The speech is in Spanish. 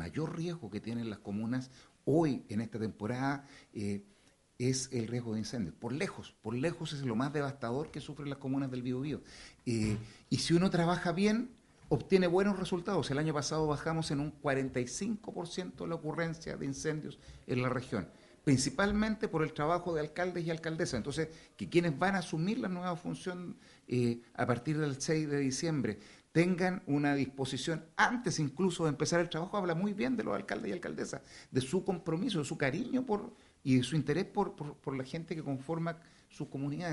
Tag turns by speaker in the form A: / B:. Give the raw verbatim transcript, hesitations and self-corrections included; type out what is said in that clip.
A: mayor riesgo que tienen las comunas hoy en esta temporada eh, es el riesgo de incendios. Por lejos, por lejos es lo más devastador que sufren las comunas del Biobío. Eh, y si uno trabaja bien, obtiene buenos resultados. El año pasado bajamos en un cuarenta y cinco por ciento la ocurrencia de incendios en la región, principalmente por el trabajo de alcaldes y alcaldesas. Entonces, que quienes van a asumir la nueva función eh, a partir del seis de diciembre tengan una disposición antes incluso de empezar el trabajo, habla muy bien de los alcaldes y alcaldesas, de su compromiso, de su cariño por y de su interés por, por, por la gente que conforma su comunidad.